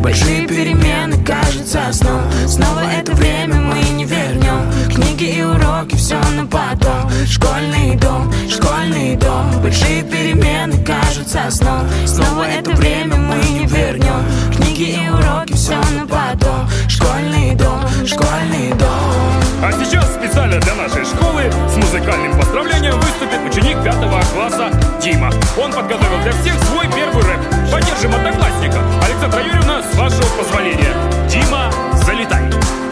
Большие перемены, кажется, сном. Снова это время мы не вернем. Книги и уроки, все на потом. Школьный дом, школьный дом. Большие перемены, кажется, сном. Снова это время мы не вернем. Книги и уроки, все на потом. Школьный дом, школьный дом. А сейчас специально для нашей школы с музыкальным поздравлением выступит ученик 5 класса Дима. Он подготовил для всех свой первый рэп. Поддержим одноклассника. Александра Юрьевна, с вашего позволения. Дима, залетай.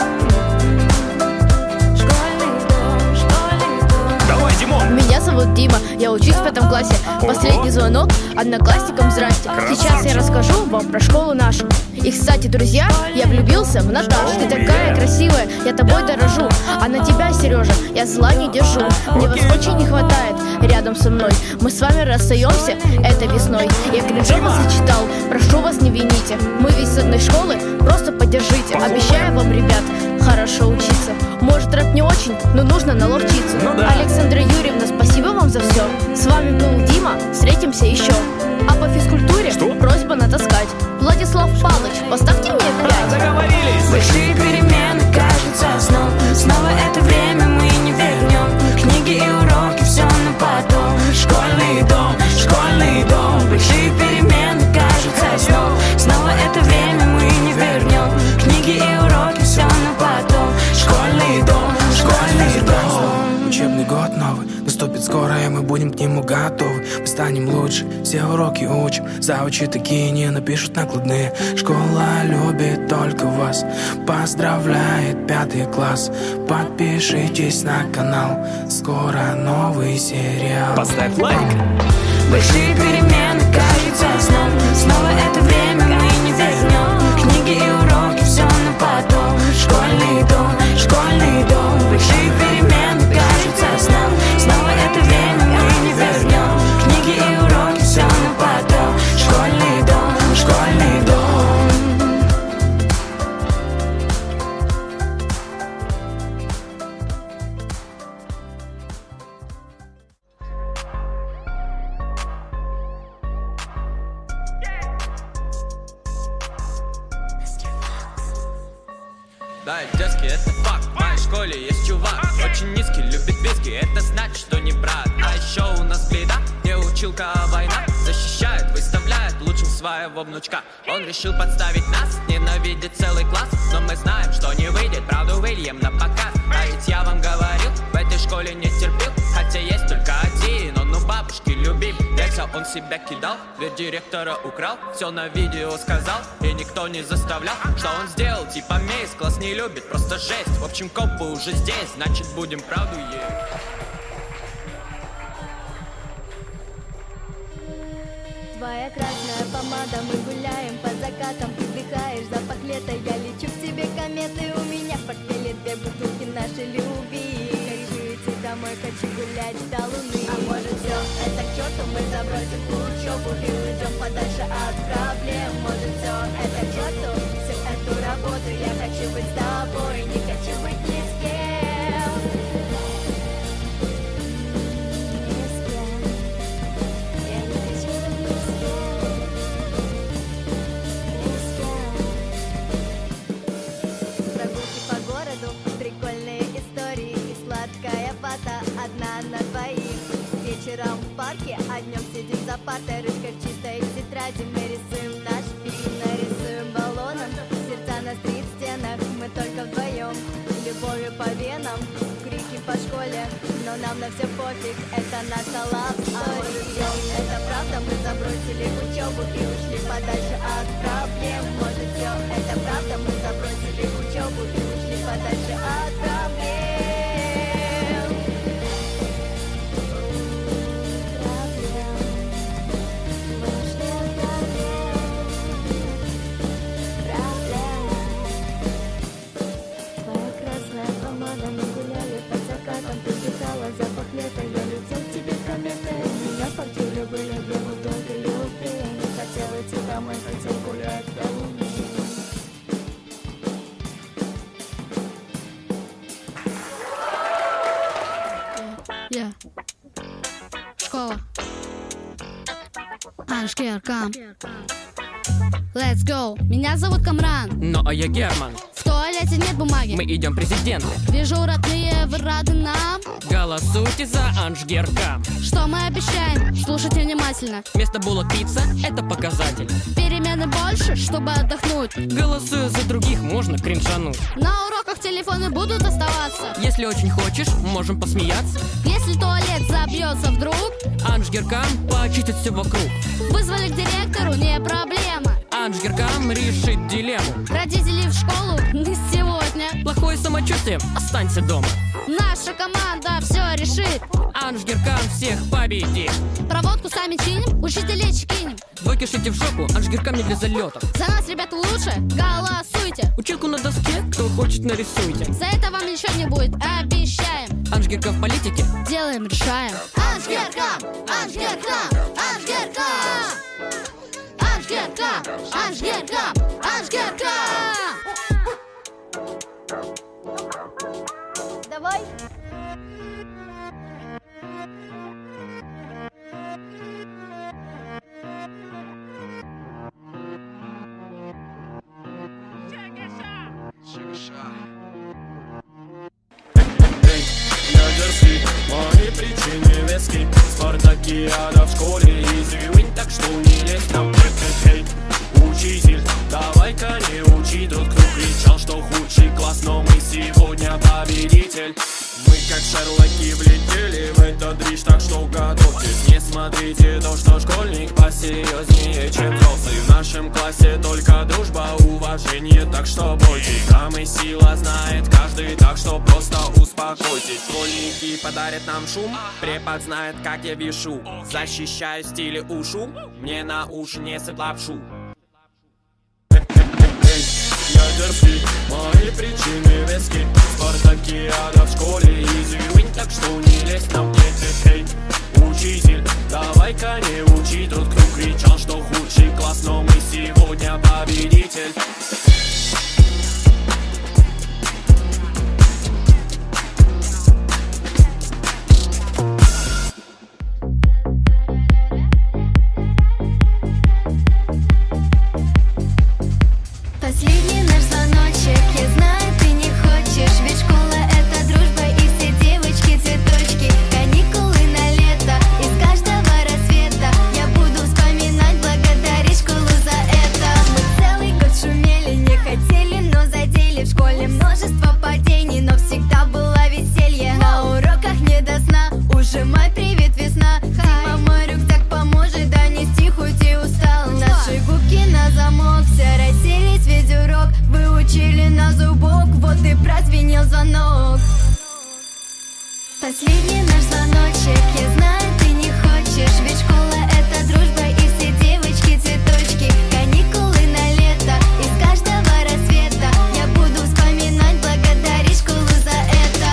Давай, Димон. Меня зовут Дима, я учусь в 5 классе. Последний звонок одноклассникам здрасте. Сейчас я расскажу вам про школу нашу. И, кстати, друзья, я влюбился в Наташу. Ты такая красивая, я тобой дорожу. А на тебя, Сережа, я зла не держу. Мне вас очень не хватает рядом со мной. Мы с вами расстаемся этой весной. Я кринжово зачитал, прошу вас не вините. Мы ведь с одной школы, просто поддержите. Обещаю вам, ребят, хорошо учиться. Может, рэп не очень, но нужно наловчиться. Александра Юрьевна, спасибо вам за все. С вами был Дима, встретимся еще. А по физкультуре просьба натаскать. Владислав Павлович, поставьте мне 5. Договорились. Большие перемены, кажется, сном. Снова это время мы не вернем. Книги и уроки, все на потом. Школьный дом, школьный дом. Большие перемены, кажется, сном. Снова это время мы не вернем. Книги и уроки, все на потом. Школьный дом, школьный дом. Учебный год новый наступит скоро, и мы будем к нему готовы. Мы станем лучше, все уроки учим. Завучи такие не напишут накладные. Школа любит только вас. Поздравляет 5 класс. Подпишитесь на канал. Скоро новый сериал. Поставь лайк. Большие перемены, кажется, сном. Снова это время мы не вернем. Книги и уроки, все на потом. Школьный дом, школьный дом. Большие перемены, кажется, сном. Снова это время мы не вернем. Книги и уроки, все на потом. Школьный дом, школьный дом. Да, детский, это факт. В моей школе есть чувак, очень низкий, любит виски. Это значит, что не брат. А еще у нас беда, не училка, а война. Защищает, выставляет лучшим своего внучка. Он решил подставить нас, ненавидит целый класс. Но мы знаем, что не выйдет, правду выльем на показ. А ведь я вам говорил, в этой школе не терпел. Хотя есть только один, он у бабушки любим. Веся он себя кидал, дверь директора украл. Все на видео сказал, и никто не заставлял. Что он сделал, типа мейс, класс не любит, просто жесть. В общем, копы уже здесь, значит будем правду есть. Твоя красная помада, мы гуляем по закатам. Ты вдыхаешь запах лета, я лечу к тебе кометы. У меня в портфеле 2 бутылки нашей любви. Хочу идти домой, хочу гулять до луны. А может все это к черту, мы забросим учебу и уйдем подальше от проблем. Может все это к черту, всю эту работу. Я хочу быть с тобой, не хочу быть ни с кем. Вечером в парке, а днем сидим за партой. Ручкой в чистой тетради мы рисуем наш фильм. Нарисуем баллоном сердца на стрит-стенах. Мы только вдвоем, любовью по венам. Крики по школе, но нам на все пофиг. Это наша love story. Это правда, мы забросили учебу и ушли подальше от проблем. Может все это правда, мы забросили учебу и ушли подальше от проблем. Запах лета, я летел к тебе кометой. У меня в квартире были 2 бутылки любви. Я не хотел идти домой, хотел гулять до луны. Yeah. Школа. Аншки Аркам. Let's go. Меня зовут Камран. Ну а я Герман. В туалете нет бумаги. Мы идем президенты. Вижу, родные, вы рады нам. Голосуйте за Анжгеркам. Что мы обещаем? Слушайте внимательно. Вместо булок пицца — это показатель. Перемены больше, чтобы отдохнуть. Голосуя за других, можно кринжануть. На уроках телефоны будут оставаться. Если очень хочешь, можем посмеяться. Если туалет забьется вдруг, Анжгеркам почистит все вокруг. вызвали к директору, не проблема. Анжгеркам решит дилемму. Родители в школу не сегодня. Плохое самочувствие — останься дома. Наша команда все решит. Анжгеркам всех победит. Проводку сами чиним, учителей чекинем. Двойки шлите в жопу, Анжгеркам не для залетов. За нас, ребята, лучше голосуйте. Училку на доске, кто хочет, нарисуйте. За это вам ничего не будет, обещаем. Анжгеркам в политике. Делаем, решаем. Анжгеркам! Анжгеркам! Анжгеркам! Анжгеркам! Анжгеркам! Анжгеркам! Давай! Мои причины вески, спартакиада в школе, извинь, так что не лезь там. Эй, учитель, давай-ка не учи. Тот, кто кричал, что худший класс, но мы сегодня победитель. Мы как шерлоки влетели в этот дрищ, так что готовьтесь. Не смотрите то, что школьник посерьезнее, чем взрослый. В нашем классе только дружба, уважение, так что бойтесь. Там и сила знает каждый, так что просто успокойтесь. Школьники подарят нам шум, препод знает, как я вешу. Защищаю стили ушу, мне на уши не сыпь лапшу. Я дерзкий, мои причины вески, спартакиада в школе, извинь, так что не лезь там. Эй, учитель, давай-ка не учи. Тот, кто кричал, что худший класс, но мы сегодня победитель. Последний наш звоночек, я знаю, ты не хочешь, ведь школа — это дружба и все девочки-цветочки. Каникулы на лето, из каждого рассвета я буду вспоминать, благодарить школу за это. Мы целый год шумели, не хотели, но задели. В школе множество падений, но всегда было веселье. На уроках не до сна, уже май, привет, весна. Дима, мой рюкзак поможет донести, хоть и устал. Наши губки на замок, все расселись, весь урок выучили на зубок, вот и прозвенел звонок. Последний наш звоночек, я знаю, ты не хочешь, ведь школа — это дружба и все девочки-цветочки. Каникулы на лето, из каждого рассвета я буду вспоминать, благодарить школу за это.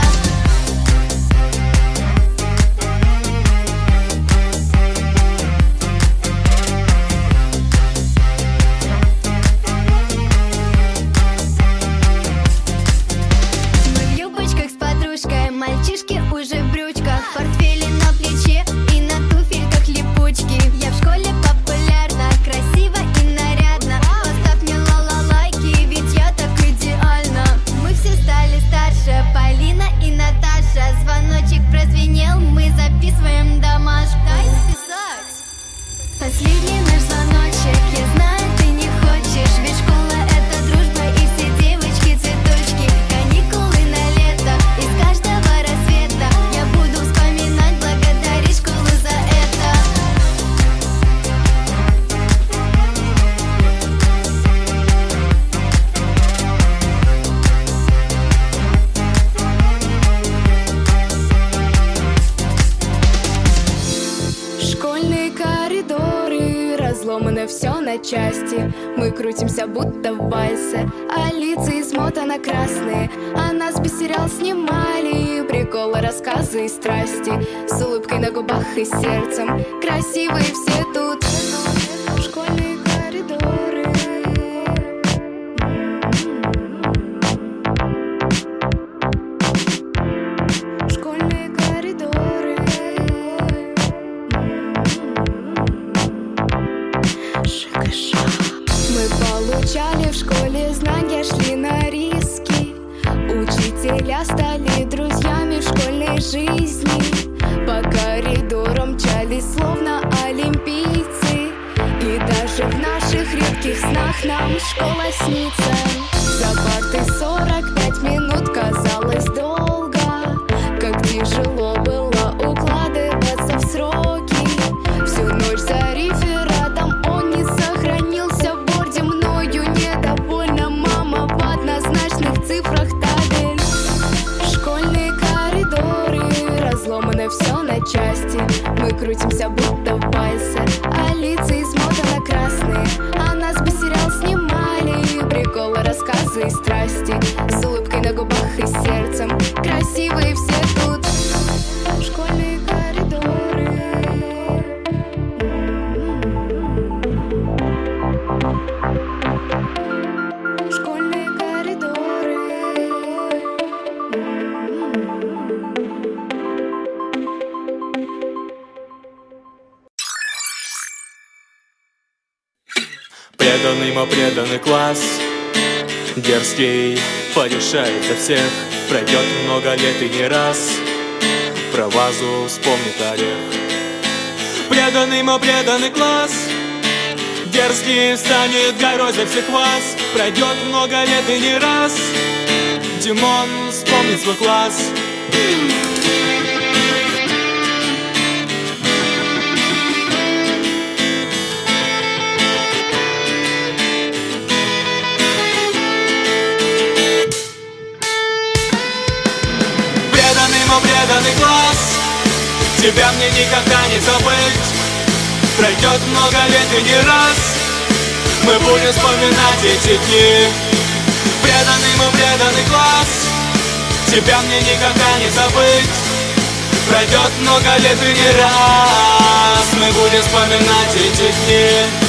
Мы в юбочках с подружкой, мальчишки уже в брючках, портфели на плече и на туфельках липучки. Я в школе популярна, красиво и нарядно. Поставь мне ла-ла-лайки, ведь я так идеальна. Мы все стали старше, Полина и Наташа. Звоночек прозвенел, мы записываем домашку. Дай записать. Последний наш звоночек, я знаю, ты не хочешь, ведь школа — это дружба и все девочки-цветочки. Каникулы на лето, из каждого рассвета я буду вспоминать, благодарить школу за это. Школьные коридоры, разломано все на части. Мы крутимся будто в вальсе, а лица измотаны красные. А нас без сериал снимали, приколы, рассказы и страсти. С улыбкой на губах и сердцем, красивые все тут. Школьные коридоры. Школьные коридоры. Шика-ша. изучали в школе, знания шли на риски. Учителя стали друзьями в школьной жизни. По коридорам мчались словно олимпийцы. И даже в наших редких снах нам школа снится. За партой 45 минут казалось долго. Как тяжело было укладываться в сроки. Всю ночь за рефератом он не сохранился в борде. Мною недовольна мама в однозначных цифрах табель. Школьные коридоры, разломано все на части. Мы крутимся будто в вальсе, а лица измотаны красные. А нас бы сериал снимали, приколы, рассказы и страсти. С улыбкой на губах и сердцем, красивые все тут. Школьные коридоры. Школьные коридоры. Преданный, мой преданный класс, дерзкий, порешает за всех. Пройдет много лет и не раз про вазу вспомнит орех. Преданный, мой преданный класс, дерзкий, станет горой за всех вас. Пройдет много лет и не раз Димон вспомнит свой класс. Преданный класс, тебя мне никогда не забыть. Пройдет много лет и не раз мы будем вспоминать эти дни. Преданный класс, тебя мне никогда не забыть. Пройдет много лет и не раз мы будем вспоминать эти дни.